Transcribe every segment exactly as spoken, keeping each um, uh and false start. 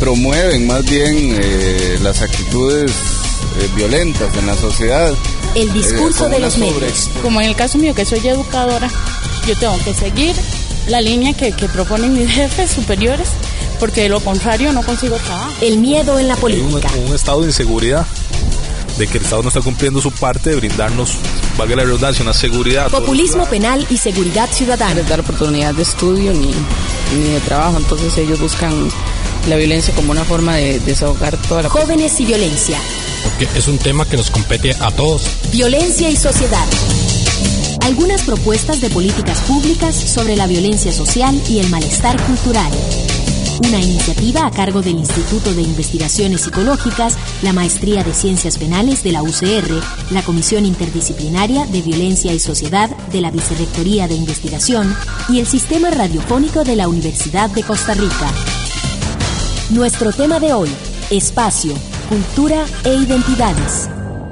promueven más bien eh, las actitudes eh, violentas en la sociedad. El discurso eh, de los medios. Como en el caso mío, que soy educadora, yo tengo que seguir la línea que, que proponen mis jefes superiores, porque de lo contrario no consigo trabajo. El miedo en la política. Un, un estado de inseguridad, de que el Estado no está cumpliendo su parte de brindarnos, valga la redundancia, una seguridad. Populismo penal y seguridad ciudadana. No les dar oportunidad de estudio ni, ni de trabajo, entonces ellos buscan la violencia como una forma de desahogar toda la... Jóvenes y violencia. Porque es un tema que nos compete a todos. Violencia y sociedad. Algunas propuestas de políticas públicas sobre la violencia social y el malestar cultural. Una iniciativa a cargo del Instituto de Investigaciones Psicológicas, la Maestría de Ciencias Penales de la U C R, la Comisión Interdisciplinaria de Violencia y Sociedad de la Vicerrectoría de Investigación y el Sistema Radiofónico de la Universidad de Costa Rica. Nuestro tema de hoy, espacio, cultura e identidades.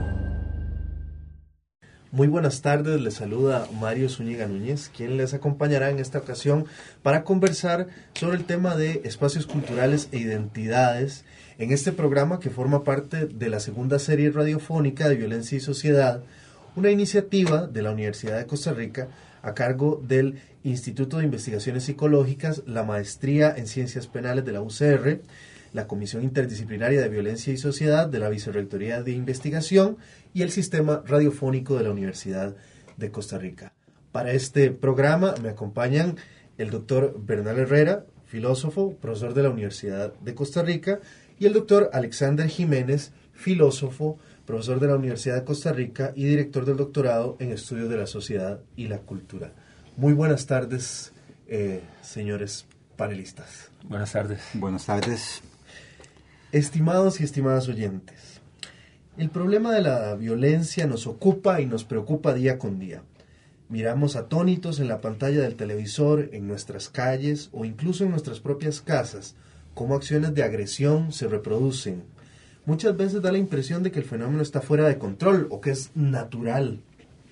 Muy buenas tardes, les saluda Mario Zúñiga Núñez, quien les acompañará en esta ocasión para conversar sobre el tema de espacios culturales e identidades en este programa que forma parte de la segunda serie radiofónica de Violencia y Sociedad, una iniciativa de la Universidad de Costa Rica a cargo del Instituto de Investigaciones Psicológicas, la Maestría en Ciencias Penales de la U C R, la Comisión Interdisciplinaria de Violencia y Sociedad de la Vicerrectoría de Investigación y el Sistema Radiofónico de la Universidad de Costa Rica. Para este programa me acompañan el doctor Bernal Herrera, filósofo, profesor de la Universidad de Costa Rica, y el doctor Alexander Jiménez, filósofo, profesor de la Universidad de Costa Rica y director del doctorado en Estudios de la Sociedad y la Cultura. Muy buenas tardes, eh, señores panelistas. Buenas tardes. Buenas tardes. Estimados y estimadas oyentes, el problema de la violencia nos ocupa y nos preocupa día con día. Miramos atónitos en la pantalla del televisor, en nuestras calles o incluso en nuestras propias casas, cómo acciones de agresión se reproducen. Muchas veces da la impresión de que el fenómeno está fuera de control o que es natural.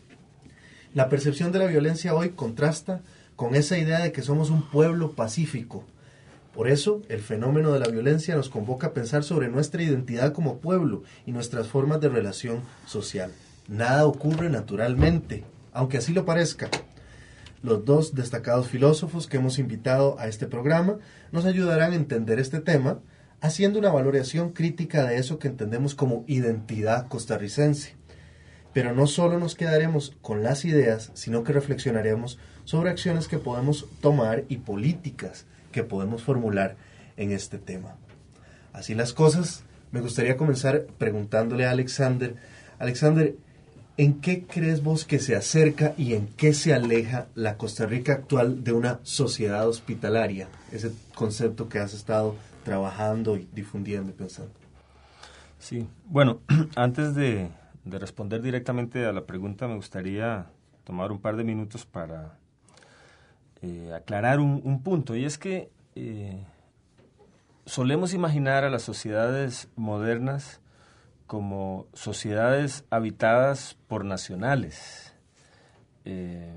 La percepción de la violencia hoy contrasta con esa idea de que somos un pueblo pacífico. Por eso, el fenómeno de la violencia nos convoca a pensar sobre nuestra identidad como pueblo y nuestras formas de relación social. Nada ocurre naturalmente, aunque así lo parezca. Los dos destacados filósofos que hemos invitado a este programa nos ayudarán a entender este tema, haciendo una valoración crítica de eso que entendemos como identidad costarricense. Pero no solo nos quedaremos con las ideas, sino que reflexionaremos sobre acciones que podemos tomar y políticas que podemos formular en este tema. Así las cosas, me gustaría comenzar preguntándole a Alexander. Alexander, ¿en qué crees vos que se acerca y en qué se aleja la Costa Rica actual de una sociedad hospitalaria? Ese concepto que has estado trabajando y difundiendo y pensando. Sí, bueno, antes de, de responder directamente a la pregunta, me gustaría tomar un par de minutos para Eh, aclarar un, un punto, y es que eh, solemos imaginar a las sociedades modernas como sociedades habitadas por nacionales, eh,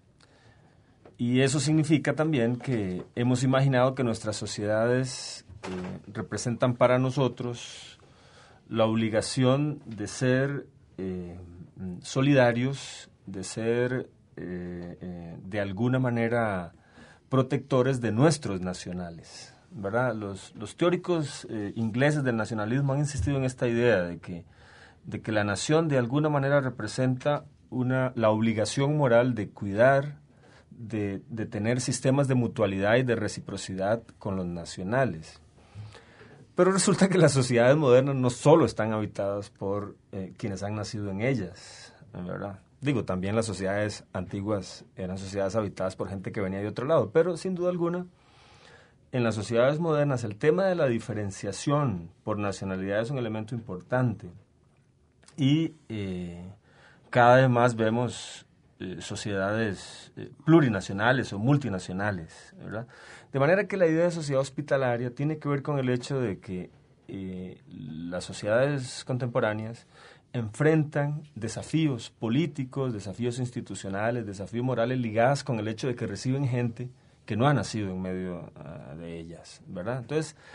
y eso significa también que hemos imaginado que nuestras sociedades eh, representan para nosotros la obligación de ser eh, solidarios, de ser Eh, eh, de alguna manera protectores de nuestros nacionales, ¿verdad? Los, los teóricos eh, ingleses del nacionalismo han insistido en esta idea de que, de que la nación de alguna manera representa una, la obligación moral de cuidar, de, de tener sistemas de mutualidad y de reciprocidad con los nacionales. Pero resulta que las sociedades modernas no solo están habitadas por eh, quienes han nacido en ellas, ¿verdad? Digo, también las sociedades antiguas eran sociedades habitadas por gente que venía de otro lado, pero sin duda alguna, en las sociedades modernas el tema de la diferenciación por nacionalidad es un elemento importante. Y eh, cada vez más vemos eh, sociedades eh, plurinacionales o multinacionales, ¿verdad? De manera que la idea de sociedad hospitalaria tiene que ver con el hecho de que eh, las sociedades contemporáneas enfrentan desafíos políticos, desafíos institucionales, desafíos morales ligados con el hecho de que reciben gente que no ha nacido en medio uh, de ellas, ¿verdad? Entonces,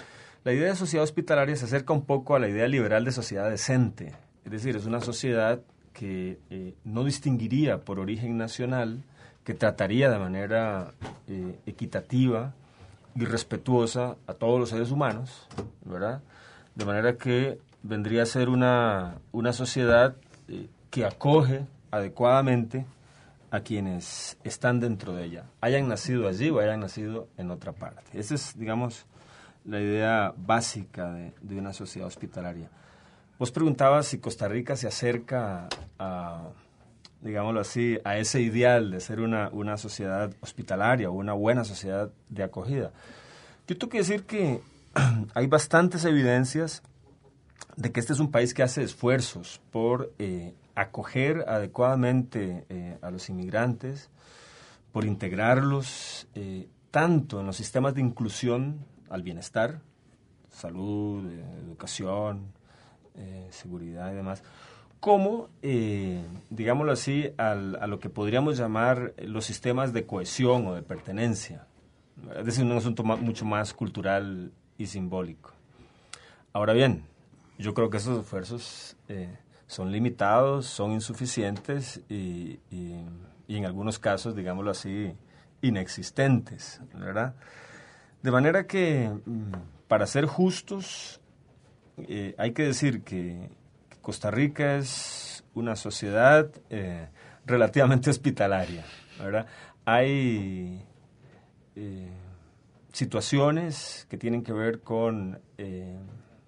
La idea de sociedad hospitalaria se acerca un poco a la idea liberal de sociedad decente. Es decir, es una sociedad que eh, no distinguiría por origen nacional, que trataría de manera eh, equitativa y respetuosa a todos los seres humanos, ¿verdad? De manera que vendría a ser una, una sociedad eh, que acoge adecuadamente a quienes están dentro de ella, hayan nacido allí o hayan nacido en otra parte. Esa es, digamos, la idea básica de, de una sociedad hospitalaria. Vos preguntabas si Costa Rica se acerca a, digámoslo así, a ese ideal de ser una, una sociedad hospitalaria o una buena sociedad de acogida. Yo tengo que decir que hay bastantes evidencias de que este es un país que hace esfuerzos por eh, acoger adecuadamente eh, a los inmigrantes, por integrarlos eh, tanto en los sistemas de inclusión al bienestar, salud, eh, educación, eh, seguridad y demás, como, eh, digámoslo así, al, a lo que podríamos llamar los sistemas de cohesión o de pertenencia. Es decir, un asunto más, mucho más cultural y simbólico. Ahora bien, yo creo que esos esfuerzos eh, son limitados, son insuficientes y, y, y en algunos casos, digámoslo así, inexistentes, ¿verdad? De manera que, para ser justos, eh, hay que decir que Costa Rica es una sociedad eh, relativamente hospitalaria, ¿verdad? Hay eh, situaciones que tienen que ver con eh,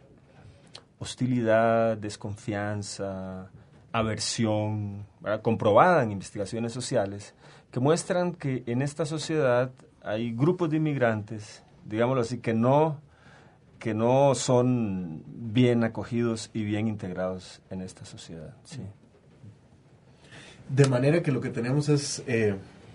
hostilidad, desconfianza, aversión, ¿verdad? Comprobada en investigaciones sociales, que muestran que en esta sociedad hay grupos de inmigrantes, digámoslo así, que no, que no son bien acogidos y bien integrados en esta sociedad. Sí. De manera que lo que tenemos es eh,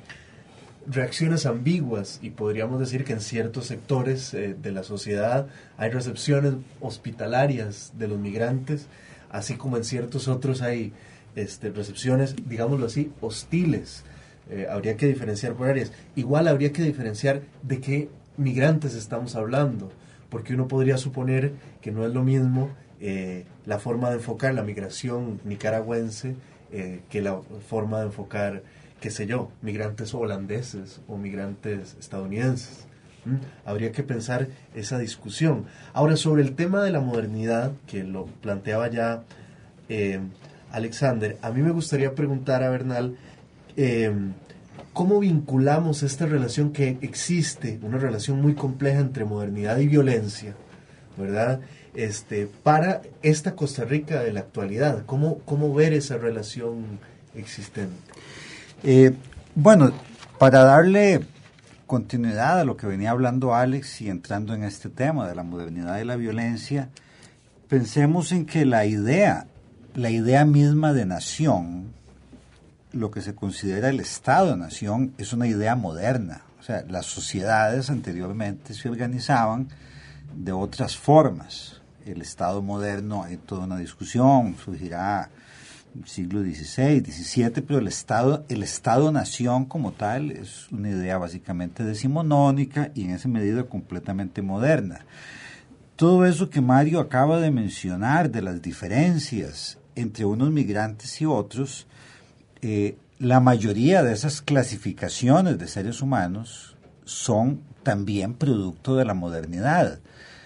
reacciones ambiguas, y podríamos decir que en ciertos sectores eh, de la sociedad hay recepciones hospitalarias de los migrantes, así como en ciertos otros hay este, recepciones, digámoslo así, hostiles. Eh, habría que diferenciar por áreas. Igual habría que diferenciar de qué migrantes estamos hablando, porque uno podría suponer que no es lo mismo eh, la forma de enfocar la migración nicaragüense eh, que la forma de enfocar, qué sé yo, migrantes holandeses o migrantes estadounidenses. ¿Mm? Habría que pensar esa discusión. Ahora, sobre el tema de la modernidad, que lo planteaba ya eh, Alexander, a mí me gustaría preguntar a Bernal, eh, ¿cómo vinculamos esta relación que existe, una relación muy compleja entre modernidad y violencia, ¿verdad? Este, para esta Costa Rica de la actualidad, ¿cómo, cómo ver esa relación existente? Eh, bueno, para darle continuidad a lo que venía hablando Alex y entrando en este tema de la modernidad y la violencia, pensemos en que la idea, la idea misma de nación, lo que se considera el Estado-nación, es una idea moderna. O sea, las sociedades anteriormente se organizaban de otras formas. El Estado moderno, hay toda una discusión, surgirá siglo dieciséis, diecisiete, pero el Estado, el Estado-nación como tal es una idea básicamente decimonónica y en esa medida completamente moderna. Todo eso que Mario acaba de mencionar de las diferencias entre unos migrantes y otros, eh, la mayoría de esas clasificaciones de seres humanos son también producto de la modernidad.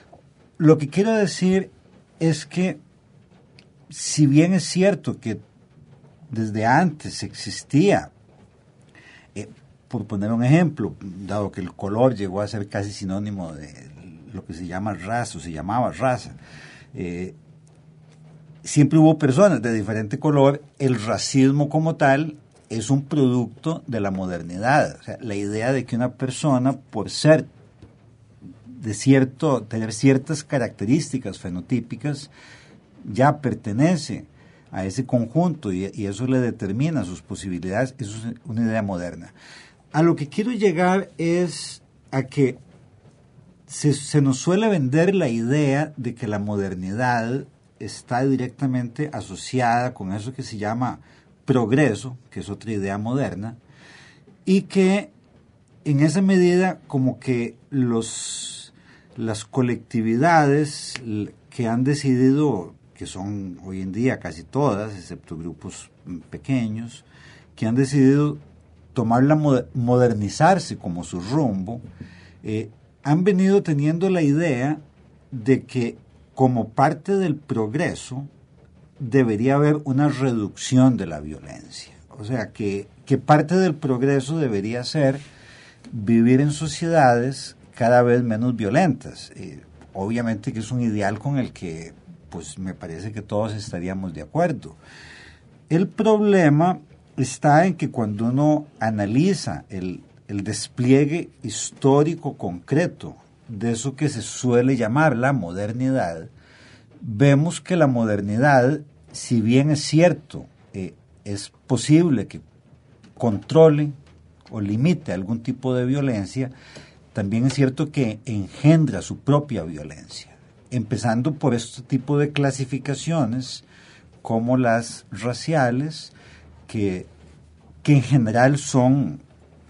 Lo que quiero decir es que si bien es cierto que desde antes existía, eh, por poner un ejemplo, dado que el color llegó a ser casi sinónimo de lo que se llama raza, o se llamaba raza, eh, siempre hubo personas de diferente color. El racismo como tal es un producto de la modernidad. O sea, la idea de que una persona, por ser de cierto, tener ciertas características fenotípicas, ya pertenece a ese conjunto y, y eso le determina sus posibilidades, eso es una idea moderna. A lo que quiero llegar es a que se, se nos suele vender la idea de que la modernidad está directamente asociada con eso que se llama progreso, que es otra idea moderna, y que en esa medida como que los, las colectividades que han decidido, que son hoy en día casi todas, excepto grupos pequeños, que han decidido tomar la modernizarse como su rumbo, eh, han venido teniendo la idea de que como parte del progreso debería haber una reducción de la violencia. O sea, que, que parte del progreso debería ser vivir en sociedades cada vez menos violentas. Eh, obviamente que es un ideal con el que pues me parece que todos estaríamos de acuerdo. El problema está en que cuando uno analiza el, el despliegue histórico concreto de eso que se suele llamar la modernidad, vemos que la modernidad, si bien es cierto, eh, es posible que controle o limite algún tipo de violencia, también es cierto que engendra su propia violencia, empezando por este tipo de clasificaciones como las raciales, que, que en general son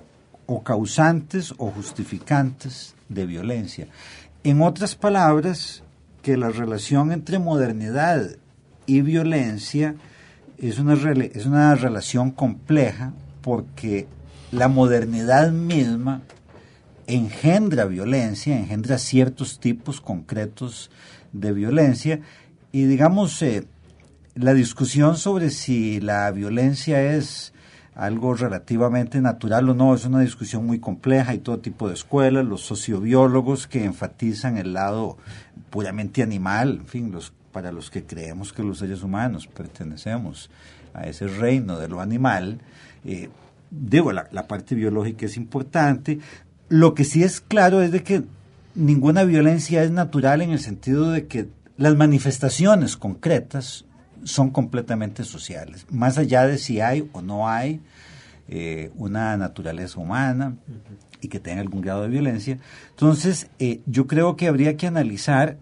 o causantes o justificantes de violencia. En otras palabras, que la relación entre modernidad y violencia es una, es una relación compleja, porque la modernidad misma engendra violencia, engendra ciertos tipos concretos de violencia, y digamos, eh, la discusión sobre si la violencia es algo relativamente natural o no, es una discusión muy compleja. Hay todo tipo de escuelas, los sociobiólogos que enfatizan el lado puramente animal, en fin, los, para los que creemos que los seres humanos pertenecemos a ese reino de lo animal, eh, digo, la, la parte biológica es importante. Lo que sí es claro es de que ninguna violencia es natural, en el sentido de que las manifestaciones concretas son completamente sociales, más allá de si hay o no hay eh, una naturaleza humana y que tenga algún grado de violencia. Entonces, eh, yo creo que habría que analizar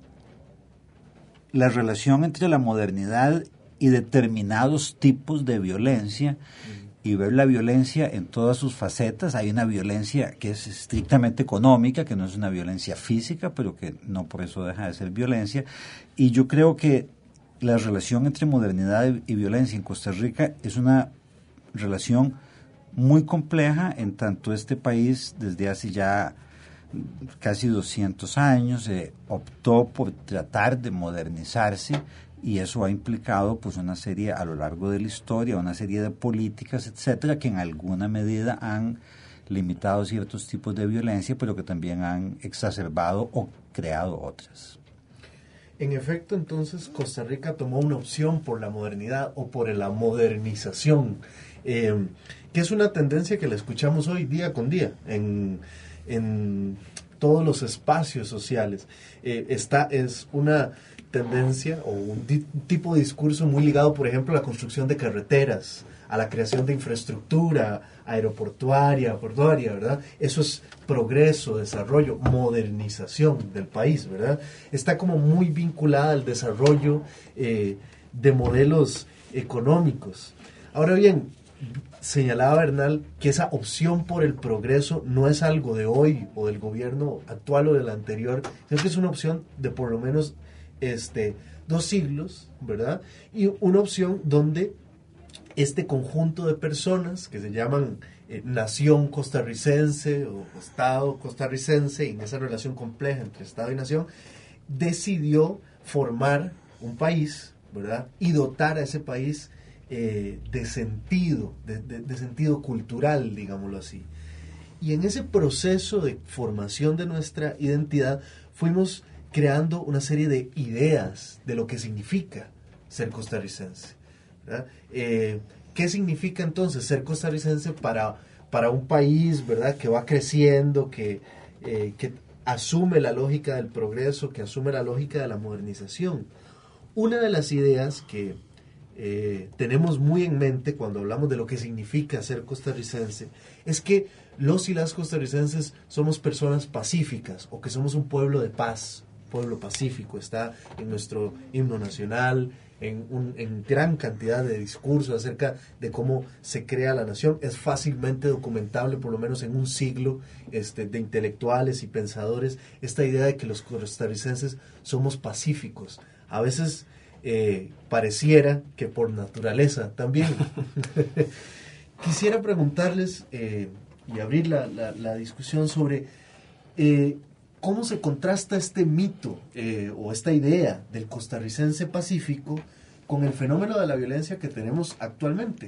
la relación entre la modernidad y determinados tipos de violencia, y ver la violencia en todas sus facetas. Hay una violencia que es estrictamente económica, que no es una violencia física, pero que no por eso deja de ser violencia. Y yo creo que la relación entre modernidad y violencia en Costa Rica es una relación muy compleja, en tanto este país desde hace ya casi doscientos años eh, optó por tratar de modernizarse, y eso ha implicado pues una serie, a lo largo de la historia, una serie de políticas, etcétera, que en alguna medida han limitado ciertos tipos de violencia, pero que también han exacerbado o creado otras. En efecto, entonces, Costa Rica tomó una opción por la modernidad o por la modernización, eh, que es una tendencia que la escuchamos hoy día con día en, en todos los espacios sociales. Eh, esta es una tendencia o un di- tipo de discurso muy ligado, por ejemplo, a la construcción de carreteras, a la creación de infraestructura aeroportuaria, portuaria, ¿verdad? Eso es progreso, desarrollo, modernización del país, ¿verdad? Está como muy vinculada al desarrollo eh, de modelos económicos. Ahora bien, señalaba Bernal que esa opción por el progreso no es algo de hoy o del gobierno actual o del anterior, sino que es una opción de por lo menos este, dos siglos, ¿verdad? Y una opción donde este conjunto de personas que se llaman eh, nación costarricense o Estado costarricense, y en esa relación compleja entre Estado y nación, decidió formar un país, ¿verdad? Y dotar a ese país eh, de sentido, de, de, de sentido cultural, digámoslo así. Y en ese proceso de formación de nuestra identidad fuimos creando una serie de ideas de lo que significa ser costarricense, ¿verdad? Eh, ¿Qué significa entonces ser costarricense para, para un país, ¿verdad?, que va creciendo, que, eh, que asume la lógica del progreso, que asume la lógica de la modernización? Una de las ideas que eh, tenemos muy en mente cuando hablamos de lo que significa ser costarricense es que los y las costarricenses somos personas pacíficas, o que somos un pueblo de paz, pueblo pacífico. Está en nuestro himno nacional, en, un, en gran cantidad de discursos acerca de cómo se crea la nación. Es fácilmente documentable, por lo menos en un siglo este, de intelectuales y pensadores, esta idea de que los costarricenses somos pacíficos. A veces eh, pareciera que por naturaleza también. Quisiera preguntarles eh, y abrir la, la, la discusión sobre eh, cómo se contrasta este mito eh, o esta idea del costarricense pacífico con el fenómeno de la violencia que tenemos actualmente.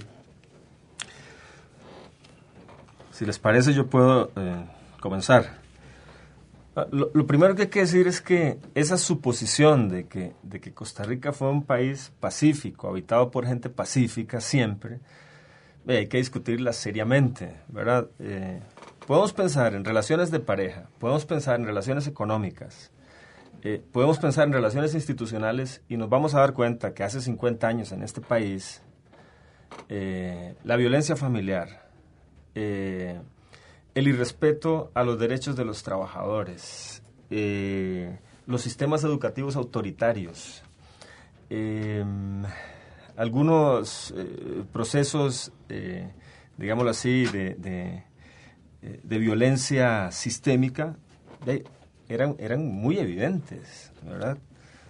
Si les parece, yo puedo eh, comenzar. Lo, lo primero que hay que decir es que esa suposición de que, de que Costa Rica fue un país pacífico, habitado por gente pacífica siempre, eh, hay que discutirla seriamente, ¿verdad? Eh, podemos pensar en relaciones de pareja, podemos pensar en relaciones económicas, eh, podemos pensar en relaciones institucionales y nos vamos a dar cuenta que hace cincuenta años en este país eh, la violencia familiar, eh, el irrespeto a los derechos de los trabajadores, eh, los sistemas educativos autoritarios, eh, algunos eh, procesos, eh, digámoslo así, de, de, de violencia sistémica, de, eran, eran muy evidentes, ¿verdad?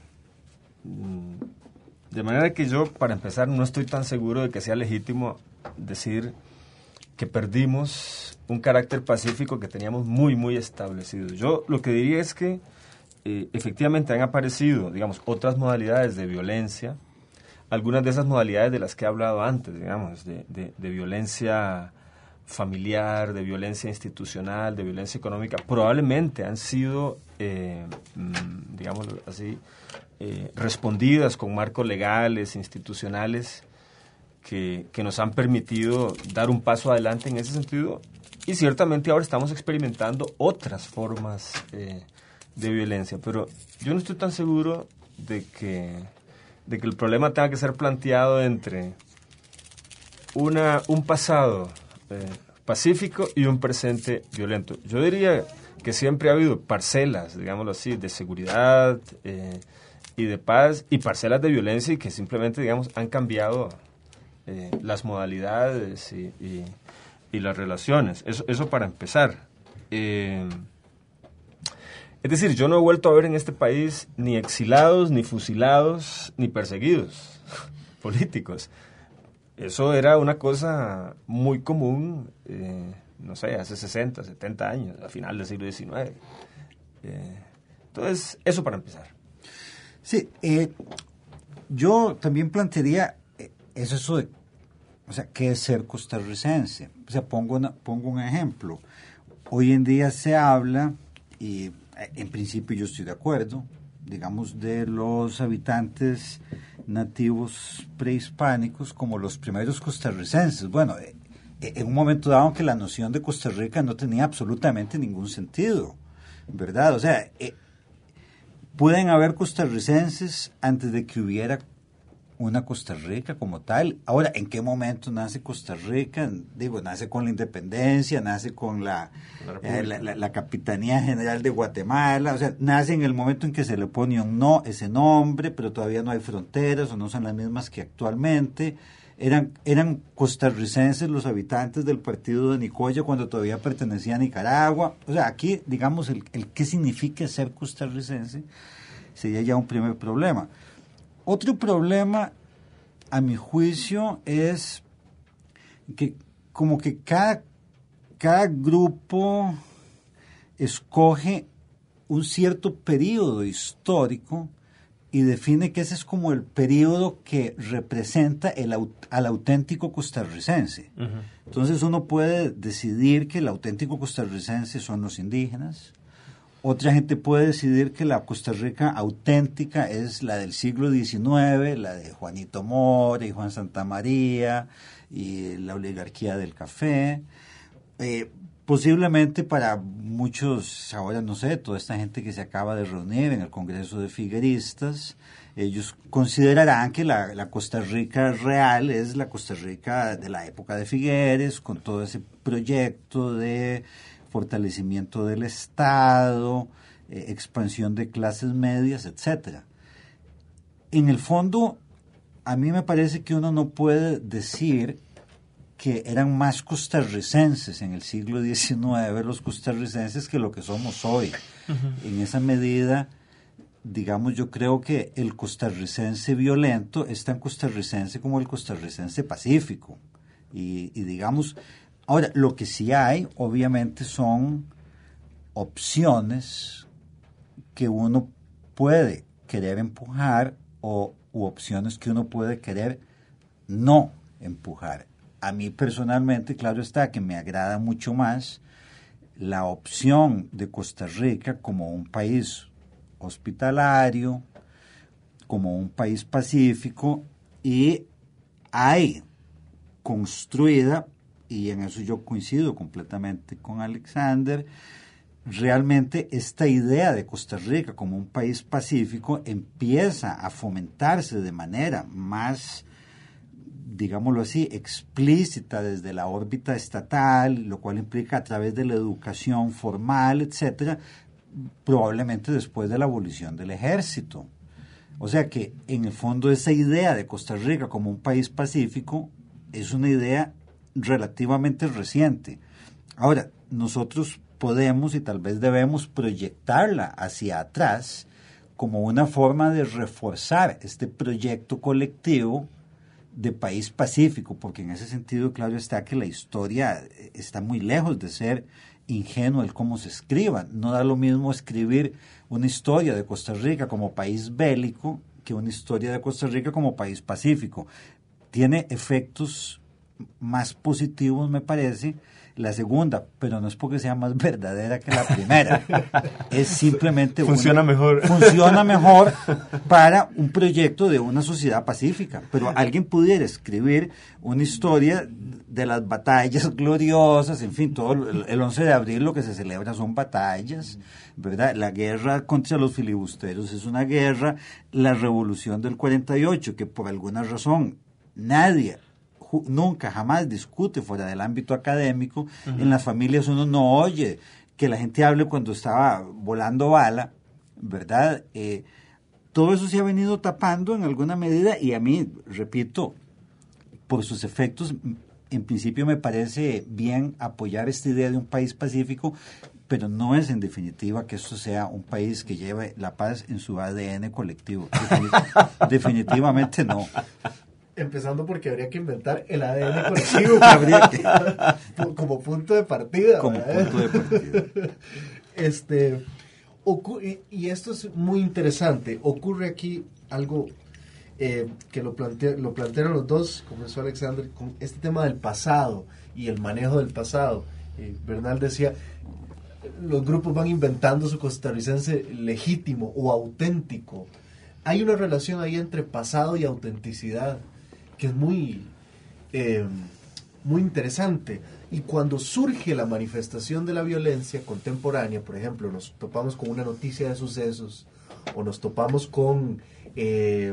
De manera que yo, para empezar, no estoy tan seguro de que sea legítimo decir que perdimos un carácter pacífico que teníamos muy, muy establecido. Yo lo que diría es que eh, efectivamente han aparecido, digamos, otras modalidades de violencia, algunas de esas modalidades de las que he hablado antes, digamos, de, de, de violencia familiar, de violencia institucional, de violencia económica, probablemente han sido, eh, digamos así, eh, respondidas con marcos legales, institucionales, Que, que nos han permitido dar un paso adelante en ese sentido, y ciertamente ahora estamos experimentando otras formas eh, de violencia, pero yo no estoy tan seguro de que, de que el problema tenga que ser planteado entre una, un pasado eh, pacífico y un presente violento. Yo diría que siempre ha habido parcelas, digámoslo así, de seguridad eh, y de paz, y parcelas de violencia, y que simplemente, digamos, han cambiado Eh, las modalidades y, y, y las relaciones. Eso, eso para empezar. Eh, es decir, yo no he vuelto a ver en este país ni exilados, ni fusilados, ni perseguidos políticos. Eso era una cosa muy común, eh, no sé, hace sesenta, setenta años, a final del siglo diecinueve. Eh, entonces, eso para empezar. Sí, eh, yo también plantearía es eso de, o sea, ¿qué es ser costarricense? O sea, pongo, una, pongo un ejemplo. Hoy en día se habla, y en principio yo estoy de acuerdo, digamos, de los habitantes nativos prehispánicos como los primeros costarricenses. Bueno, en un momento dado que la noción de Costa Rica no tenía absolutamente ningún sentido, ¿verdad? O sea, eh, pueden haber costarricenses antes de que hubiera una Costa Rica como tal. Ahora, ¿en qué momento nace Costa Rica? Digo, nace con la independencia, nace con la, la, eh, la, la, la Capitanía General de Guatemala, o sea, nace en el momento en que se le pone un no, ese nombre, pero todavía no hay fronteras o no son las mismas que actualmente. Eran, eran costarricenses los habitantes del partido de Nicoya cuando todavía pertenecía a Nicaragua. O sea, aquí, digamos, el, el qué significa ser costarricense sería ya un primer problema. Otro problema, a mi juicio, es que como que cada, cada grupo escoge un cierto periodo histórico y define que ese es como el periodo que representa el, al auténtico costarricense. Uh-huh. Entonces uno puede decidir que el auténtico costarricense son los indígenas. Otra gente puede decidir que la Costa Rica auténtica es la del siglo diecinueve, la de Juanito Mora y Juan Santamaría y la oligarquía del café. Eh, posiblemente para muchos, ahora no sé, toda esta gente que se acaba de reunir en el Congreso de Figueristas, ellos considerarán que la, la Costa Rica real es la Costa Rica de la época de Figueres, con todo ese proyecto de fortalecimiento del Estado, eh, expansión de clases medias, etcétera. En el fondo, a mí me parece que uno no puede decir que eran más costarricenses en el siglo diecinueve los costarricenses que lo que somos hoy. Uh-huh. En esa medida, digamos, yo creo que el costarricense violento es tan costarricense como el costarricense pacífico. Y, y digamos, ahora, lo que sí hay, obviamente, son opciones que uno puede querer empujar o u opciones que uno puede querer no empujar. A mí personalmente, claro está, que me agrada mucho más la opción de Costa Rica como un país hospitalario, como un país pacífico, y hay construida, y en eso yo coincido completamente con Alexander, realmente esta idea de Costa Rica como un país pacífico empieza a fomentarse de manera más, digámoslo así, explícita desde la órbita estatal, lo cual implica a través de la educación formal, etcétera, probablemente después de la abolición del ejército. O sea que, en el fondo, esa idea de Costa Rica como un país pacífico es una idea relativamente reciente. Ahora, nosotros podemos y tal vez debemos proyectarla hacia atrás como una forma de reforzar este proyecto colectivo de país pacífico, porque en ese sentido, claro está que la historia está muy lejos de ser ingenuo el cómo se escriba. No da lo mismo escribir una historia de Costa Rica como país bélico que una historia de Costa Rica como país pacífico. Tiene efectos más positivos, me parece, la segunda, pero no es porque sea más verdadera que la primera. Es simplemente... Funciona una, mejor. Funciona mejor para un proyecto de una sociedad pacífica. Pero alguien pudiera escribir una historia de las batallas gloriosas, en fin, todo el, el once de abril lo que se celebra son batallas, ¿verdad? La guerra contra los filibusteros es una guerra, la revolución del cuarenta y ocho, que por alguna razón nadie... nunca, jamás discute fuera del ámbito académico. Uh-huh. En las familias uno no oye que la gente hable cuando estaba volando bala, ¿verdad? Eh, todo eso se ha venido tapando en alguna medida y a mí, repito, por sus efectos, en principio me parece bien apoyar esta idea de un país pacífico, pero no es en definitiva que esto sea un país que lleve la paz en su A D N colectivo. Definitiv- definitivamente no. Empezando porque habría que inventar el A D N colectivo habría que, como punto de partida. Como ¿verdad? punto de partida. Este, ocu- y, y esto es muy interesante. Ocurre aquí algo eh, que lo, plantea, lo plantearon los dos, comenzó Alexander, con este tema del pasado y el manejo del pasado. Eh, Bernal decía, los grupos van inventando su costarricense legítimo o auténtico. Hay una relación ahí entre pasado y autenticidad que es muy, eh, muy interesante. Y cuando surge la manifestación de la violencia contemporánea, por ejemplo, nos topamos con una noticia de sucesos, o nos topamos con eh,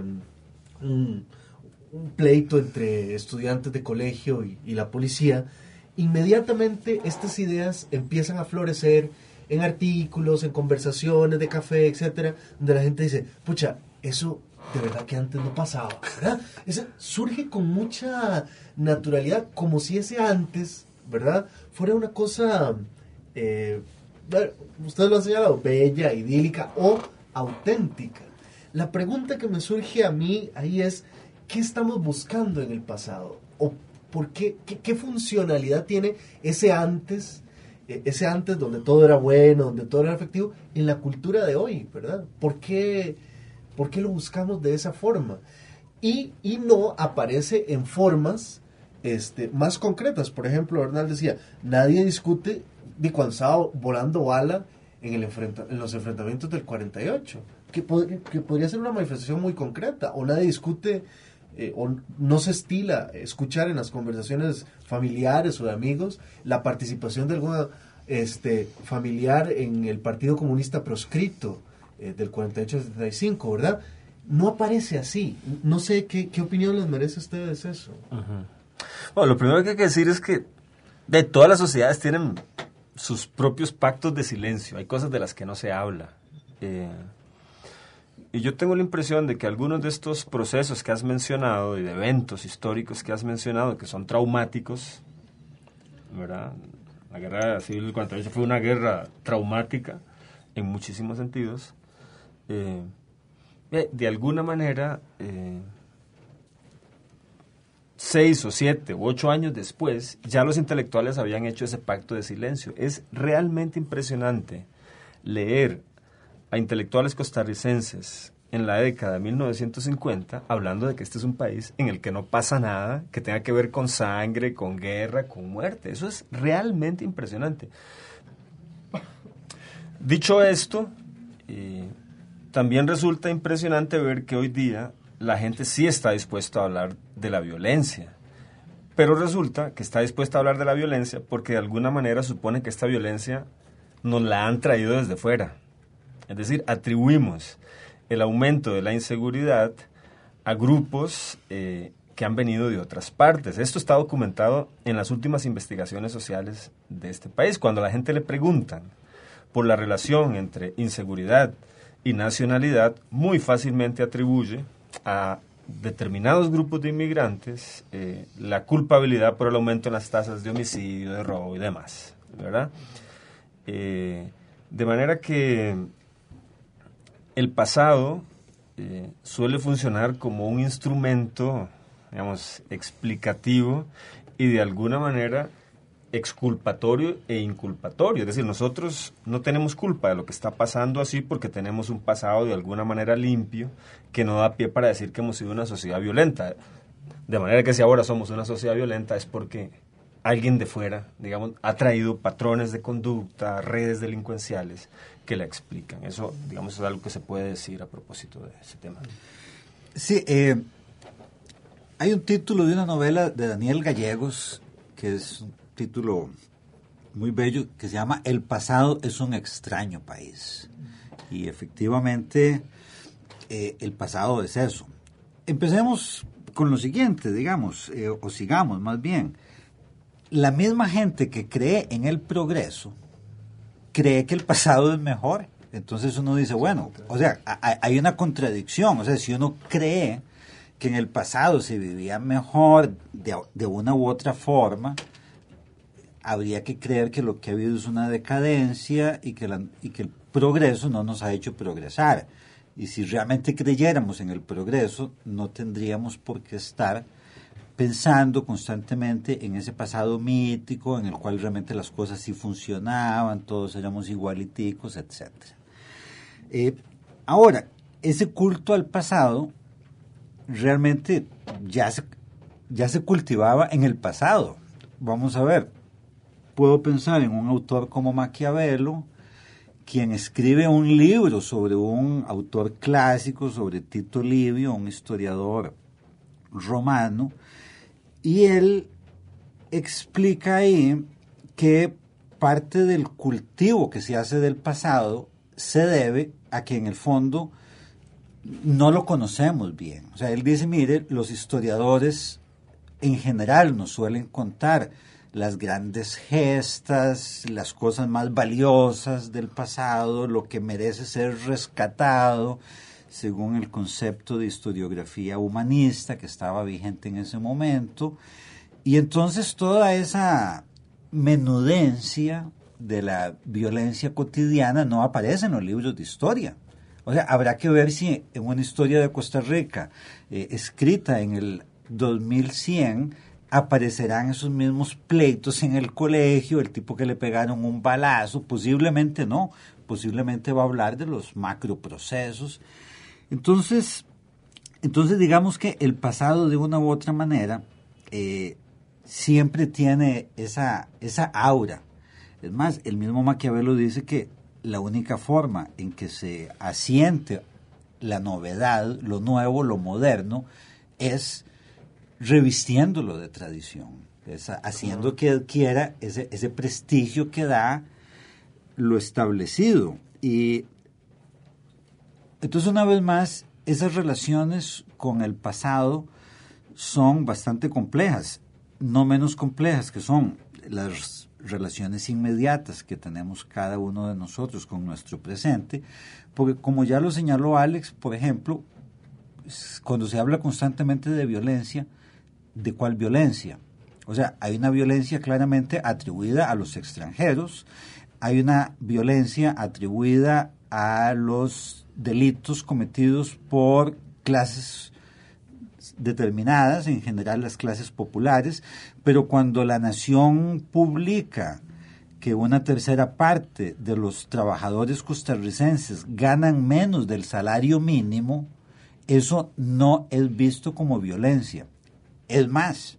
un, un pleito entre estudiantes de colegio y, y la policía, inmediatamente estas ideas empiezan a florecer en artículos, en conversaciones de café, etcétera, donde la gente dice, pucha, eso... de verdad que antes no pasaba, ¿verdad? Ese surge con mucha naturalidad, como si ese antes, ¿verdad?, fuera una cosa, eh, ustedes lo han señalado, bella, idílica o auténtica. La pregunta que me surge a mí ahí es, ¿qué estamos buscando en el pasado? ¿O por qué, qué, qué funcionalidad tiene ese antes, eh, ese antes donde todo era bueno, donde todo era efectivo, en la cultura de hoy, ¿verdad? ¿Por qué... ¿Por qué lo buscamos de esa forma? Y, y no aparece en formas este, más concretas. Por ejemplo, Bernal decía, nadie discute de cuando estaba volando bala en, el enfrenta, en los enfrentamientos del cuarenta y ocho, que, pod, que podría ser una manifestación muy concreta. O nadie discute, eh, o no se estila escuchar en las conversaciones familiares o de amigos la participación de alguna este, familiar en el Partido Comunista proscrito, Eh, del cuarenta y ocho al setenta y cinco, ¿verdad? No aparece así. No sé qué, qué opinión les merece a ustedes eso. Uh-huh. Bueno, lo primero que hay que decir es que de todas las sociedades tienen sus propios pactos de silencio. Hay cosas de las que no se habla. Eh, y yo tengo la impresión de que algunos de estos procesos que has mencionado y de eventos históricos que has mencionado, que son traumáticos, ¿verdad? La guerra civil del cuarenta y ocho fue una guerra traumática en muchísimos sentidos. Eh, de alguna manera, eh, seis o siete u ocho años después, ya los intelectuales habían hecho ese pacto de silencio. Es realmente impresionante leer a intelectuales costarricenses en la década de mil novecientos cincuenta hablando de que este es un país en el que no pasa nada que tenga que ver con sangre, con guerra, con muerte. Eso es realmente impresionante. Dicho esto, eh, también resulta impresionante ver que hoy día la gente sí está dispuesta a hablar de la violencia, pero resulta que está dispuesta a hablar de la violencia porque de alguna manera supone que esta violencia nos la han traído desde fuera. Es decir, atribuimos el aumento de la inseguridad a grupos eh, que han venido de otras partes. Esto está documentado en las últimas investigaciones sociales de este país. Cuando a la gente le preguntan por la relación entre inseguridad y nacionalidad, muy fácilmente atribuye a determinados grupos de inmigrantes eh, la culpabilidad por el aumento en las tasas de homicidio, de robo y demás, ¿verdad? Eh, de manera que el pasado eh, suele funcionar como un instrumento, digamos, explicativo y de alguna manera exculpatorio e inculpatorio. Es decir, nosotros no tenemos culpa de lo que está pasando así porque tenemos un pasado de alguna manera limpio que no da pie para decir que hemos sido una sociedad violenta. De manera que si ahora somos una sociedad violenta es porque alguien de fuera, digamos, ha traído patrones de conducta, redes delincuenciales que la explican. Eso, digamos, es algo que se puede decir a propósito de ese tema. Sí, eh, hay un título de una novela de Daniel Gallegos, que es un título muy bello, que se llama El pasado es un extraño país. Y efectivamente, eh, el pasado es eso. Empecemos con lo siguiente, digamos, eh, o sigamos más bien. La misma gente que cree en el progreso cree que el pasado es mejor. Entonces uno dice, bueno, o sea, a, hay una contradicción. O sea, si uno cree que en el pasado se vivía mejor de, de una u otra forma, habría que creer que lo que ha habido es una decadencia y que, la, y que el progreso no nos ha hecho progresar. Y si realmente creyéramos en el progreso, no tendríamos por qué estar pensando constantemente en ese pasado mítico en el cual realmente las cosas sí funcionaban, todos éramos igualiticos, etcétera. Eh, ahora, ese culto al pasado realmente ya se, ya se cultivaba en el pasado. Vamos a ver, puedo pensar en un autor como Maquiavelo, quien escribe un libro sobre un autor clásico, sobre Tito Livio, un historiador romano, y él explica ahí que parte del cultivo que se hace del pasado se debe a que en el fondo no lo conocemos bien. O sea, él dice, mire, los historiadores en general nos suelen contar las grandes gestas, las cosas más valiosas del pasado, lo que merece ser rescatado, según el concepto de historiografía humanista que estaba vigente en ese momento. Y entonces toda esa menudencia de la violencia cotidiana no aparece en los libros de historia. O sea, habrá que ver si en una historia de Costa Rica, eh, escrita en el dos mil cien, aparecerán esos mismos pleitos en el colegio, el tipo que le pegaron un balazo. Posiblemente no, posiblemente va a hablar de los macroprocesos. Entonces, entonces digamos que el pasado de una u otra manera eh, siempre tiene esa, esa aura. Es más, el mismo Maquiavelo dice que la única forma en que se asiente la novedad, lo nuevo, lo moderno, es revistiéndolo de tradición, es haciendo que adquiera ese, ese prestigio que da lo establecido. Y entonces, una vez más, esas relaciones con el pasado son bastante complejas, no menos complejas que son las relaciones inmediatas que tenemos cada uno de nosotros con nuestro presente, porque como ya lo señaló Alex, por ejemplo, cuando se habla constantemente de violencia, ¿de cuál violencia? O sea, hay una violencia claramente atribuida a los extranjeros, hay una violencia atribuida a los delitos cometidos por clases determinadas, en general las clases populares, pero cuando la nación publica que una tercera parte de los trabajadores costarricenses ganan menos del salario mínimo, eso no es visto como violencia. Es más,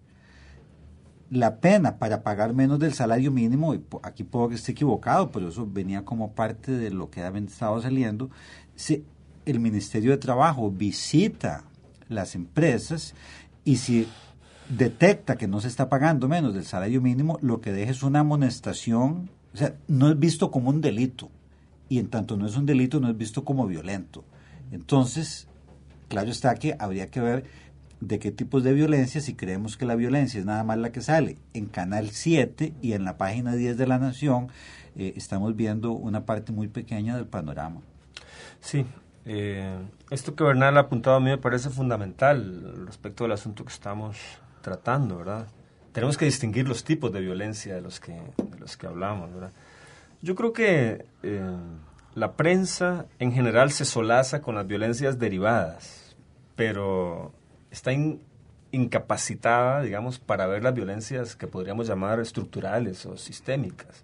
la pena para pagar menos del salario mínimo, y aquí puedo que esté equivocado, pero eso venía como parte de lo que había estado saliendo, si el Ministerio de Trabajo visita las empresas y si detecta que no se está pagando menos del salario mínimo, lo que deja es una amonestación, o sea, no es visto como un delito, y en tanto no es un delito, no es visto como violento. Entonces, claro está que habría que ver de qué tipos de violencia, si creemos que la violencia es nada más la que sale en Canal siete y en la página diez de La Nación, eh, estamos viendo una parte muy pequeña del panorama. Sí, eh, esto que Bernal ha apuntado a mí me parece fundamental respecto al asunto que estamos tratando, ¿verdad? Tenemos que distinguir los tipos de violencia de los que, de los que hablamos, ¿verdad? Yo creo que eh, la prensa en general se solaza con las violencias derivadas, pero está in, incapacitada, digamos, para ver las violencias que podríamos llamar estructurales o sistémicas.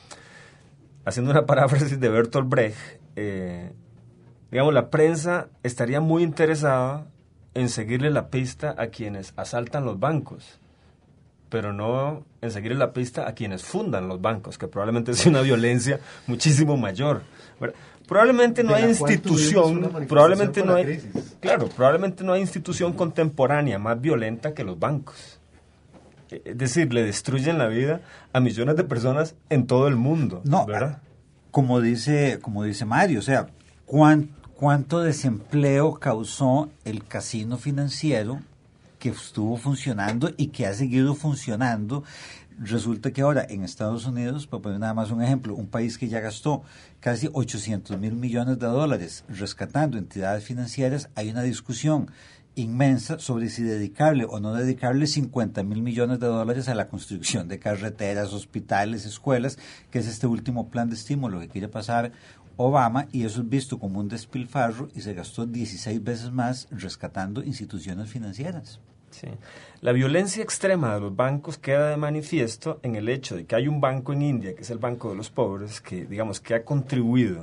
Haciendo una paráfrasis de Bertolt Brecht, eh, digamos, la prensa estaría muy interesada en seguirle la pista a quienes asaltan los bancos, pero no en seguirle la pista a quienes fundan los bancos, que probablemente es una violencia muchísimo mayor, ¿verdad? Probablemente no hay institución, probablemente no hay, claro, probablemente no hay institución contemporánea más violenta que los bancos. Es decir, le destruyen la vida a millones de personas en todo el mundo, no, ¿verdad? Como dice, como dice Mario, o sea, ¿cuánto, cuánto desempleo causó el casino financiero que estuvo funcionando y que ha seguido funcionando? Resulta que ahora en Estados Unidos, para poner nada más un ejemplo, un país que ya gastó casi ochocientos mil millones de dólares rescatando entidades financieras, hay una discusión inmensa sobre si dedicarle o no dedicarle cincuenta mil millones de dólares a la construcción de carreteras, hospitales, escuelas, que es este último plan de estímulo que quiere pasar Obama, y eso es visto como un despilfarro y se gastó dieciséis veces más rescatando instituciones financieras. Sí. La violencia extrema de los bancos queda de manifiesto en el hecho de que hay un banco en India, que es el Banco de los Pobres, que digamos que ha contribuido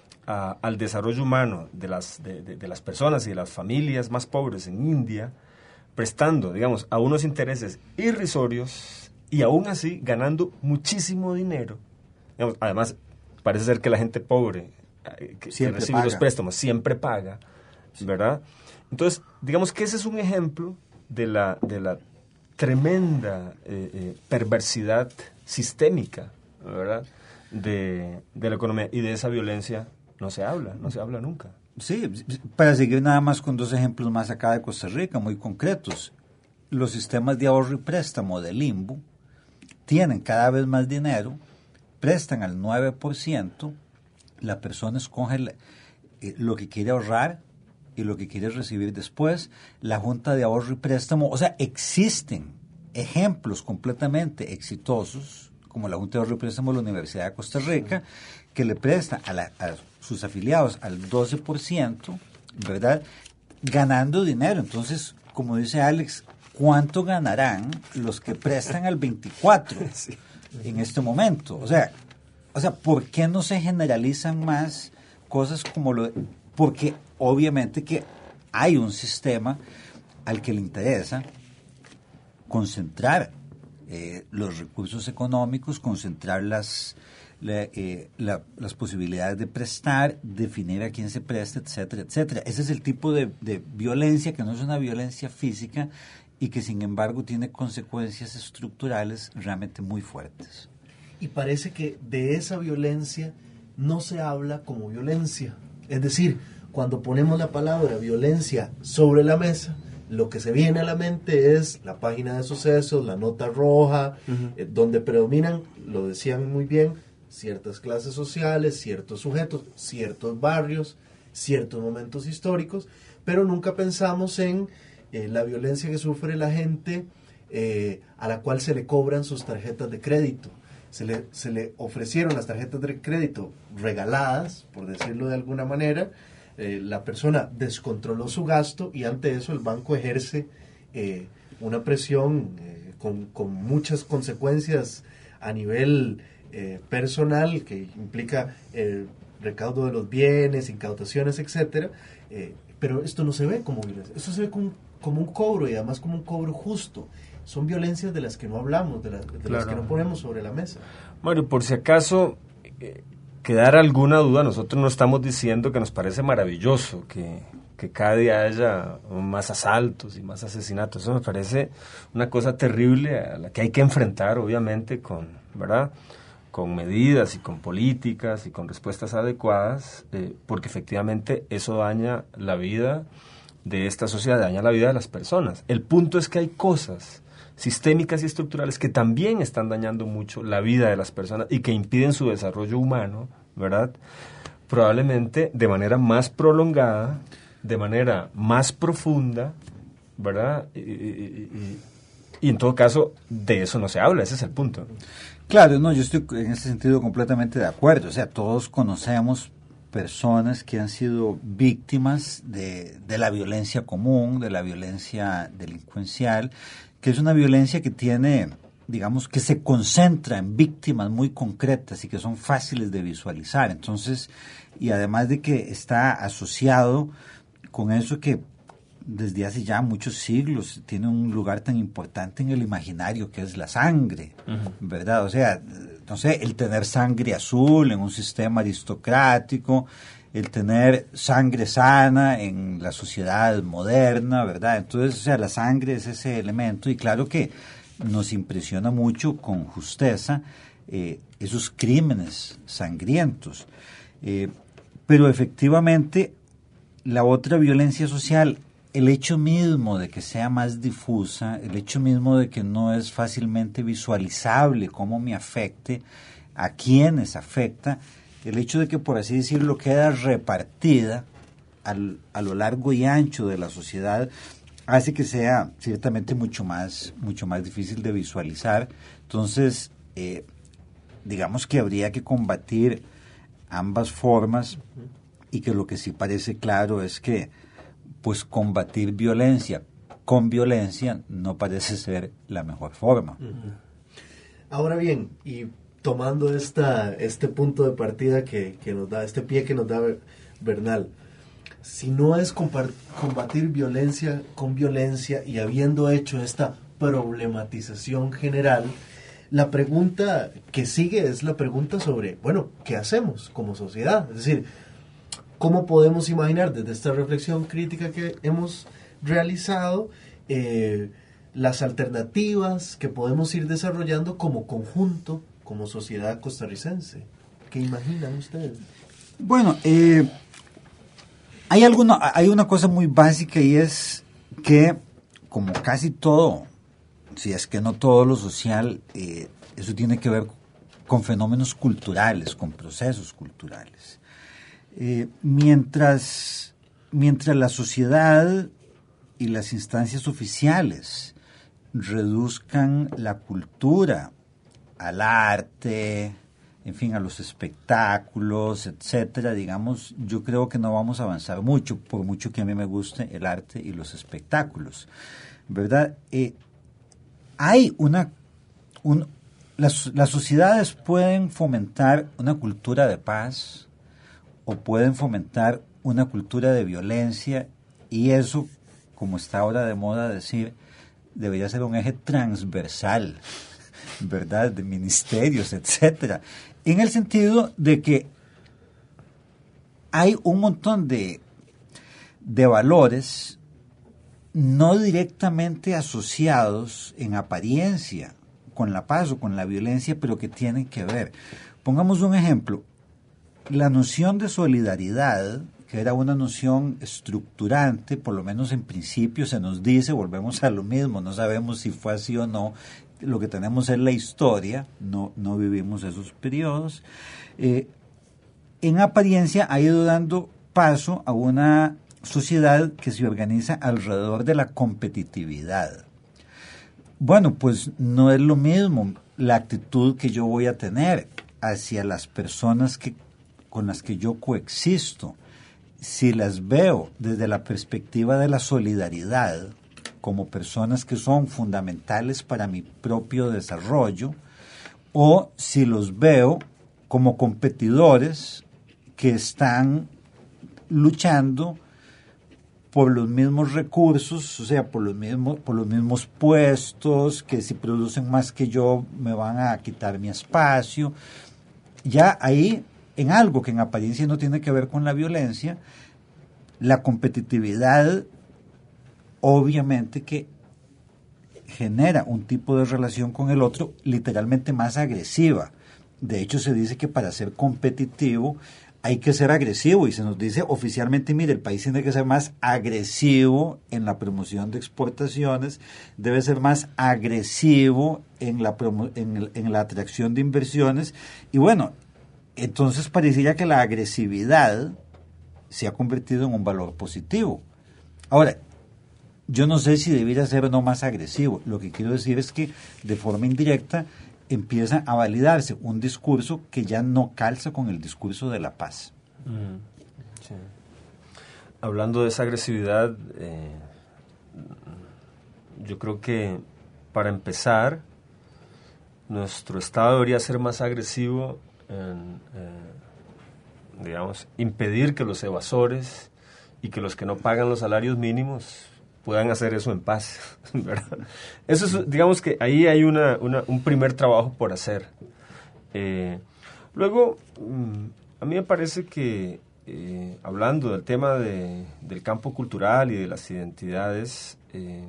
a, al desarrollo humano de las, de, de, de las personas y de las familias más pobres en India, prestando, digamos, a unos intereses irrisorios y aún así ganando muchísimo dinero. Digamos, además, parece ser que la gente pobre eh, que, que recibe paga. los préstamos siempre paga, ¿verdad? Entonces, digamos que ese es un ejemplo de la, de la tremenda eh, eh, perversidad sistémica, ¿verdad?, de, de la economía, y de esa violencia no se habla, no se habla nunca. Sí, para seguir nada más con dos ejemplos más acá de Costa Rica, muy concretos. Los sistemas de ahorro y préstamo de Limbo tienen cada vez más dinero, prestan al nueve por ciento, la persona escoge la, eh, lo que quiere ahorrar y lo que quiere recibir después, la Junta de Ahorro y Préstamo, o sea, existen ejemplos completamente exitosos, como la Junta de Ahorro y Préstamo de la Universidad de Costa Rica, que le presta a, la, a sus afiliados al doce por ciento, ¿verdad?, ganando dinero. Entonces, como dice Alex, ¿cuánto ganarán los que prestan al veinticuatro por ciento sí. en este momento? O sea, o sea, ¿por qué no se generalizan más cosas como lo... Porque obviamente que hay un sistema al que le interesa concentrar eh, los recursos económicos, concentrar las, la, eh, la, las posibilidades de prestar, definir a quién se presta, etcétera, etcétera. Ese es el tipo de, de violencia que no es una violencia física y que sin embargo tiene consecuencias estructurales realmente muy fuertes. Y parece que de esa violencia no se habla como violencia. Es decir, cuando ponemos la palabra violencia sobre la mesa, lo que se viene a la mente es la página de sucesos, la nota roja, uh-huh. eh, donde predominan, lo decían muy bien, ciertas clases sociales, ciertos sujetos, ciertos barrios, ciertos momentos históricos, pero nunca pensamos en eh, la violencia que sufre la gente eh, a la cual se le cobran sus tarjetas de crédito. Se le, se le ofrecieron las tarjetas de crédito regaladas, por decirlo de alguna manera. Eh, la persona descontroló su gasto y ante eso el banco ejerce eh, una presión eh, con, con muchas consecuencias a nivel eh, personal, que implica el recaudo de los bienes, incautaciones, etcétera. Eh, pero esto no se ve como violencia, esto se ve como, como un cobro, y además como un cobro justo. Son violencias de las que no hablamos, de, la, de claro. las que no ponemos sobre la mesa. Bueno, por si acaso eh, quedara alguna duda, nosotros no estamos diciendo que nos parece maravilloso que, que cada día haya más asaltos y más asesinatos. Eso me parece una cosa terrible a la que hay que enfrentar, obviamente, con, ¿verdad?, con medidas y con políticas y con respuestas adecuadas, eh, porque efectivamente eso daña la vida de esta sociedad, daña la vida de las personas. El punto es que hay cosas sistémicas y estructurales que también están dañando mucho la vida de las personas y que impiden su desarrollo humano, ¿verdad? Probablemente de manera más prolongada, de manera más profunda, ¿verdad? Y, y, y, y en todo caso, de eso no se habla, ese es el punto. Claro, no, yo estoy en ese sentido completamente de acuerdo. O sea, todos conocemos personas que han sido víctimas de, de la violencia común, de la violencia delincuencial, que es una violencia que tiene, digamos, que se concentra en víctimas muy concretas y que son fáciles de visualizar. Entonces, y además de que está asociado con eso que desde hace ya muchos siglos tiene un lugar tan importante en el imaginario, que es la sangre, uh-huh. ¿verdad? O sea, no sé, el tener sangre azul en un sistema aristocrático, el tener sangre sana en la sociedad moderna, ¿verdad? Entonces, o sea, la sangre es ese elemento, y claro que nos impresiona mucho con justeza eh, esos crímenes sangrientos. Eh, pero efectivamente, la otra violencia social, el hecho mismo de que sea más difusa, el hecho mismo de que no es fácilmente visualizable cómo me afecte, a quiénes afecta, el hecho de que, por así decirlo, queda repartida al, a lo largo y ancho de la sociedad, hace que sea ciertamente mucho más, mucho más difícil de visualizar. Entonces, eh, digamos que habría que combatir ambas formas, y que lo que sí parece claro es que pues combatir violencia con violencia no parece ser la mejor forma. Ahora bien, y tomando esta, este punto de partida que, que nos da, este pie que nos da Bernal, si no es combatir violencia con violencia y habiendo hecho esta problematización general, la pregunta que sigue es la pregunta sobre, bueno, ¿qué hacemos como sociedad? Es decir, ¿cómo podemos imaginar desde esta reflexión crítica que hemos realizado eh, las alternativas que podemos ir desarrollando como conjunto, como sociedad costarricense? ¿Qué imaginan ustedes? Bueno, eh, hay, alguna, hay una cosa muy básica, y es que, como casi todo, si es que no todo lo social, eh, eso tiene que ver con fenómenos culturales, con procesos culturales. Eh, mientras, mientras la sociedad y las instancias oficiales reduzcan la cultura al arte, en fin, a los espectáculos, etcétera, digamos, yo creo que no vamos a avanzar mucho, por mucho que a mí me guste el arte y los espectáculos, ¿verdad? Eh, hay una... Un, las, las sociedades pueden fomentar una cultura de paz, o pueden fomentar una cultura de violencia, y eso, como está ahora de moda decir, debería ser un eje transversal, ¿verdad?, de ministerios, etcétera, en el sentido de que hay un montón de, de valores no directamente asociados en apariencia con la paz o con la violencia, pero que tienen que ver. Pongamos un ejemplo. La noción de solidaridad, que era una noción estructurante, por lo menos en principio se nos dice, volvemos a lo mismo, no sabemos si fue así o no, lo que tenemos es la historia, no, no vivimos esos periodos. Eh, en apariencia ha ido dando paso a una sociedad que se organiza alrededor de la competitividad. Bueno, pues no es lo mismo la actitud que yo voy a tener hacia las personas que, con las que yo coexisto, si las veo desde la perspectiva de la solidaridad, como personas que son fundamentales para mi propio desarrollo, o si los veo como competidores que están luchando por los mismos recursos, o sea, por los mismos, por los mismos puestos, que si producen más que yo me van a quitar mi espacio. Ya ahí, en algo que en apariencia no tiene que ver con la violencia, la competitividad obviamente que genera un tipo de relación con el otro literalmente más agresiva. De hecho, se dice que para ser competitivo hay que ser agresivo, y se nos dice oficialmente, mire, el país tiene que ser más agresivo en la promoción de exportaciones, debe ser más agresivo en la, promo, en, el, en la atracción de inversiones, y bueno, entonces parecería que la agresividad se ha convertido en un valor positivo. Ahora, yo no sé si debiera ser o no más agresivo, lo que quiero decir es que de forma indirecta empieza a validarse un discurso que ya no calza con el discurso de la paz. Mm, sí. Hablando de esa agresividad, eh, yo creo que para empezar, nuestro Estado debería ser más agresivo en, eh, digamos, impedir que los evasores y que los que no pagan los salarios mínimos puedan hacer eso en paz, ¿verdad? Eso es, digamos que ahí hay una, una, un primer trabajo por hacer. Eh, luego, mm, a mí me parece que, eh, hablando del tema de, del campo cultural y de las identidades, eh,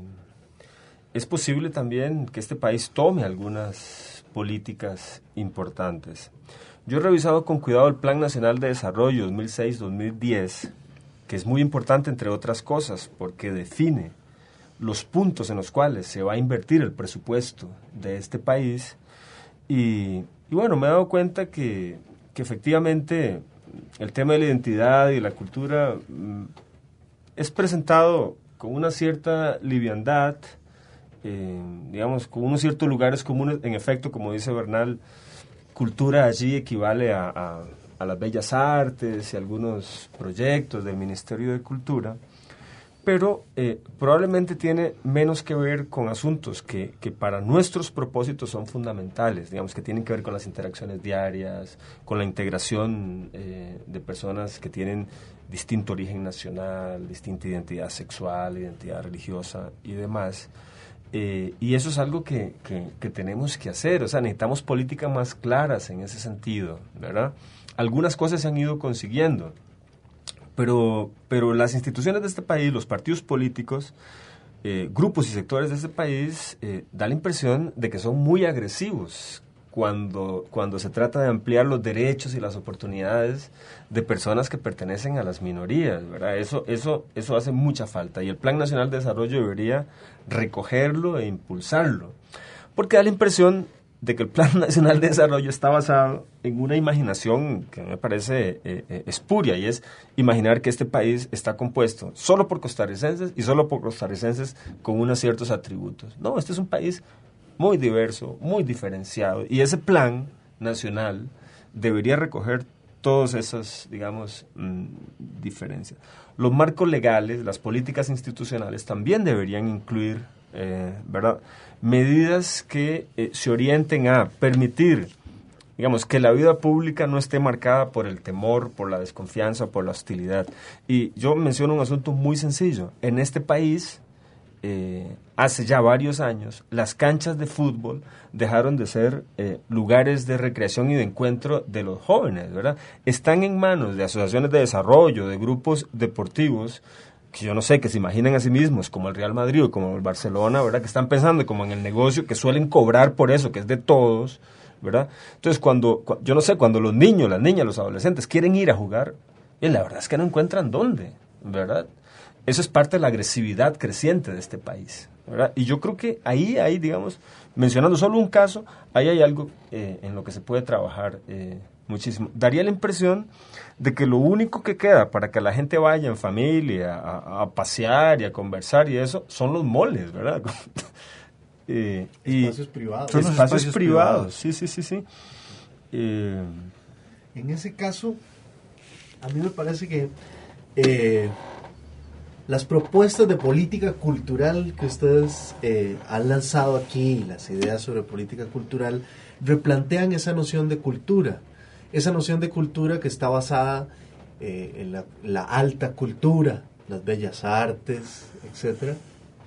es posible también que este país tome algunas políticas importantes. Yo he revisado con cuidado el Plan Nacional de Desarrollo dos mil seis a dos mil diez, que es muy importante, entre otras cosas, porque define los puntos en los cuales se va a invertir el presupuesto de este país. Y, y bueno, me he dado cuenta que, que efectivamente el tema de la identidad y la cultura mm, es presentado con una cierta liviandad, eh, digamos, con unos ciertos lugares comunes. En efecto, como dice Bernal, cultura allí equivale a... a a las bellas artes y algunos proyectos del Ministerio de Cultura, pero eh, probablemente tiene menos que ver con asuntos que, que para nuestros propósitos son fundamentales, digamos, que tienen que ver con las interacciones diarias, con la integración eh, de personas que tienen distinto origen nacional, distinta identidad sexual, identidad religiosa y demás. Eh, y eso es algo que, que, que tenemos que hacer, o sea, necesitamos políticas más claras en ese sentido, ¿verdad? Algunas cosas se han ido consiguiendo, pero, pero las instituciones de este país, los partidos políticos, eh, grupos y sectores de este país, eh, da la impresión de que son muy agresivos cuando, cuando se trata de ampliar los derechos y las oportunidades de personas que pertenecen a las minorías, ¿verdad? Eso, eso, eso hace mucha falta, y el Plan Nacional de Desarrollo debería recogerlo e impulsarlo, porque da la impresión de que el Plan Nacional de Desarrollo está basado en una imaginación que me parece eh, eh, espuria, y es imaginar que este país está compuesto solo por costarricenses y solo por costarricenses con unos ciertos atributos. No, este es un país muy diverso, muy diferenciado, y ese plan nacional debería recoger todas esas, digamos, mmm, diferencias. Los marcos legales, las políticas institucionales también deberían incluir, eh, ¿verdad?, medidas que eh, se orienten a permitir, digamos, que la vida pública no esté marcada por el temor, por la desconfianza, por la hostilidad. Y yo menciono un asunto muy sencillo. En este país, eh, hace ya varios años, las canchas de fútbol dejaron de ser eh, lugares de recreación y de encuentro de los jóvenes, ¿verdad? Están en manos de asociaciones de desarrollo, de grupos deportivos, que yo no sé, que se imaginan a sí mismos como el Real Madrid o como el Barcelona, ¿verdad?, que están pensando como en el negocio, que suelen cobrar por eso, que es de todos, ¿verdad? Entonces, cuando, yo no sé, cuando los niños, las niñas, los adolescentes quieren ir a jugar, y la verdad es que no encuentran dónde, ¿verdad? Eso es parte de la agresividad creciente de este país, ¿verdad? Y yo creo que ahí, ahí digamos, mencionando solo un caso, ahí hay algo eh, en lo que se puede trabajar eh, muchísimo. Daría la impresión de que lo único que queda para que la gente vaya en familia a, a pasear y a conversar y eso, son los moles, ¿verdad? eh, espacios y privados. Son espacios, espacios privados. privados, sí, sí, sí, sí. Eh, en ese caso, a mí me parece que eh, las propuestas de política cultural que ustedes eh, han lanzado aquí, las ideas sobre política cultural, replantean esa noción de cultura. Esa noción de cultura que está basada eh, en la, la alta cultura, las bellas artes, etcétera,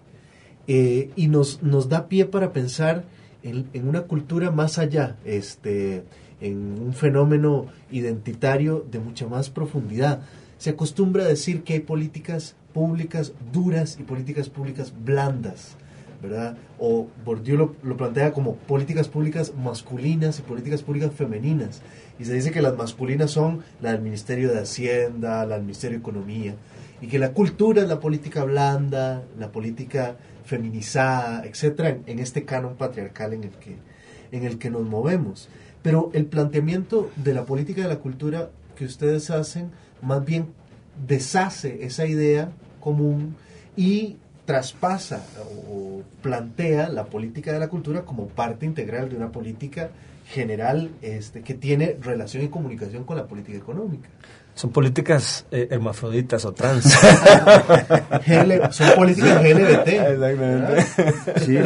eh, y nos, nos da pie para pensar en, en una cultura más allá, este, en un fenómeno identitario de mucha más profundidad. Se acostumbra a decir que hay políticas públicas duras y políticas públicas blandas, ¿verdad? O Bourdieu lo, lo plantea como políticas públicas masculinas y políticas públicas femeninas. Y se dice que las masculinas son la del Ministerio de Hacienda, la del Ministerio de Economía, y que la cultura es la política blanda, la política feminizada, etcétera, en, en este canon patriarcal en el que, en el que nos movemos. Pero el planteamiento de la política de la cultura que ustedes hacen, más bien deshace esa idea común y traspasa o plantea la política de la cultura como parte integral de una política general este, que tiene relación y comunicación con la política económica. Son políticas eh, hermafroditas o trans. G L, son políticas G L B T. Exactamente. Sí.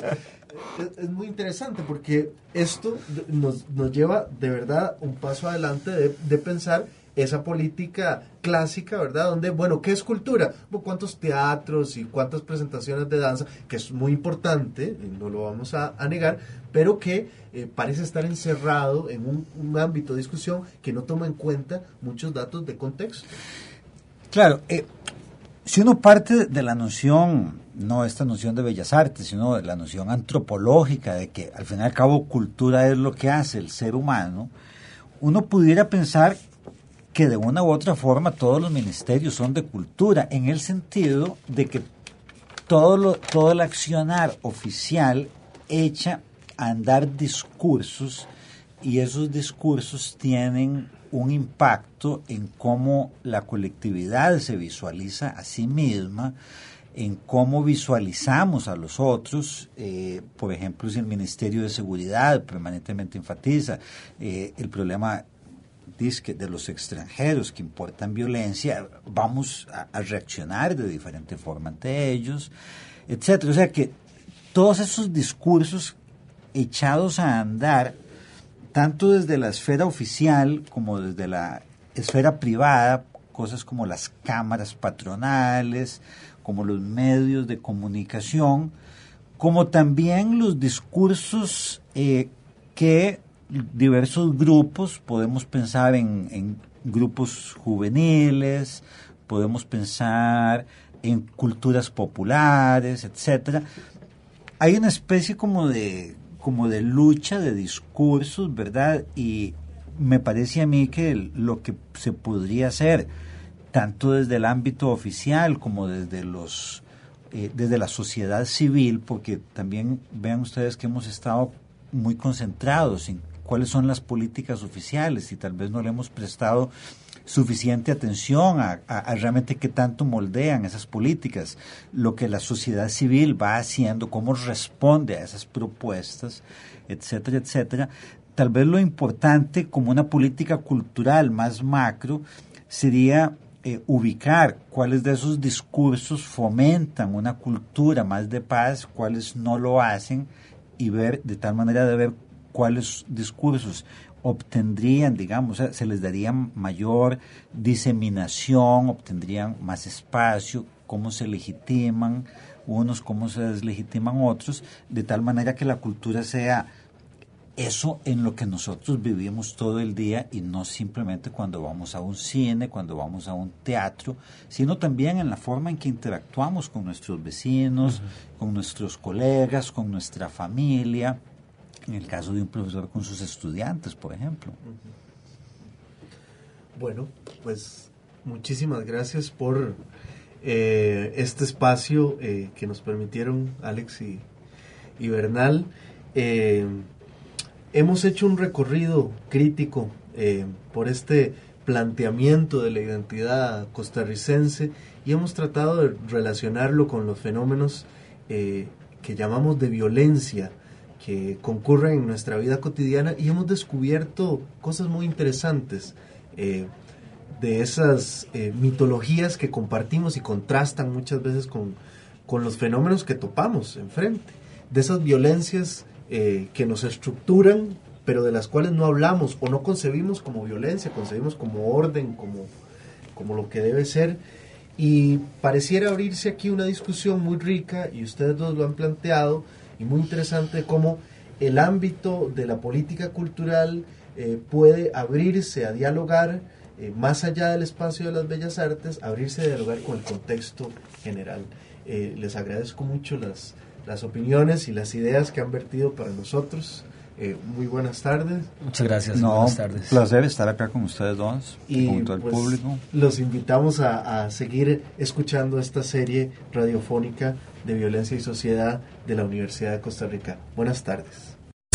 Es, es muy interesante porque esto nos, nos lleva de verdad un paso adelante de, de pensar esa política clásica, ¿verdad? Donde, bueno, ¿qué es cultura? ¿Cuántos teatros y cuántas presentaciones de danza? Que es muy importante, no lo vamos a, a negar, pero que eh, parece estar encerrado en un, un ámbito de discusión que no toma en cuenta muchos datos de contexto. Claro, eh, si uno parte de la noción, no esta noción de bellas artes, sino de la noción antropológica, de que al fin y al cabo cultura es lo que hace el ser humano, uno pudiera pensar que de una u otra forma todos los ministerios son de cultura, en el sentido de que todo, lo, todo el accionar oficial echa a andar discursos y esos discursos tienen un impacto en cómo la colectividad se visualiza a sí misma, en cómo visualizamos a los otros. Eh, por ejemplo, si el Ministerio de Seguridad permanentemente enfatiza eh, el problema de los extranjeros que importan violencia, vamos a, a reaccionar de diferente forma ante ellos, etcétera. O sea que todos esos discursos echados a andar, tanto desde la esfera oficial como desde la esfera privada, cosas como las cámaras patronales, como los medios de comunicación, como también los discursos eh, que diversos grupos, podemos pensar en, en grupos juveniles, podemos pensar en culturas populares, etcétera. Hay una especie como de como de lucha de discursos, ¿verdad? Y me parece a mí que lo que se podría hacer, tanto desde el ámbito oficial como desde los eh, desde la sociedad civil, porque también vean ustedes que hemos estado muy concentrados en cuáles son las políticas oficiales y tal vez no le hemos prestado suficiente atención a, a, a realmente qué tanto moldean esas políticas, lo que la sociedad civil va haciendo, cómo responde a esas propuestas, etcétera, etcétera. Tal vez lo importante como una política cultural más macro sería eh, ubicar cuáles de esos discursos fomentan una cultura más de paz, cuáles no lo hacen y ver de tal manera de ver cuáles discursos obtendrían, digamos, se les daría mayor diseminación, obtendrían más espacio, cómo se legitiman unos, cómo se deslegitiman otros, de tal manera que la cultura sea eso en lo que nosotros vivimos todo el día y no simplemente cuando vamos a un cine, cuando vamos a un teatro, sino también en la forma en que interactuamos con nuestros vecinos, uh-huh. con nuestros colegas, con nuestra familia, en el caso de un profesor con sus estudiantes, por ejemplo. Bueno, pues muchísimas gracias por eh, este espacio eh, que nos permitieron Alex y, y Bernal. Eh, hemos hecho un recorrido crítico eh, por este planteamiento de la identidad costarricense y hemos tratado de relacionarlo con los fenómenos eh, que llamamos de violencia que concurren en nuestra vida cotidiana, y hemos descubierto cosas muy interesantes eh, de esas eh, mitologías que compartimos y contrastan muchas veces con, con los fenómenos que topamos enfrente, de esas violencias eh, que nos estructuran, pero de las cuales no hablamos o no concebimos como violencia, concebimos como orden, como, como lo que debe ser. Y pareciera abrirse aquí una discusión muy rica, y ustedes dos lo han planteado, y muy interesante, cómo el ámbito de la política cultural eh, puede abrirse a dialogar eh, más allá del espacio de las bellas artes, abrirse a dialogar con el contexto general. Eh, les agradezco mucho las, las opiniones y las ideas que han vertido para nosotros. Eh, muy buenas tardes. Muchas gracias. No, buenas tardes. Placer estar acá con ustedes dos y junto al pues, público. Los invitamos a, a seguir escuchando esta serie radiofónica de Violencia y Sociedad de la Universidad de Costa Rica. Buenas tardes.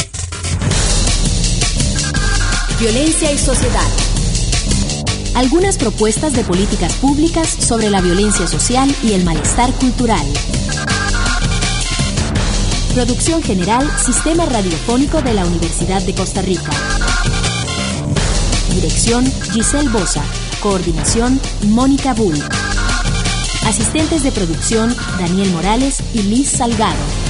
Violencia y sociedad. Algunas propuestas de políticas públicas sobre la violencia social y el malestar cultural. Producción general, Sistema Radiofónico de la Universidad de Costa Rica. Dirección, Giselle Bosa. Coordinación, Mónica Bull. Asistentes de producción, Daniel Morales y Liz Salgado.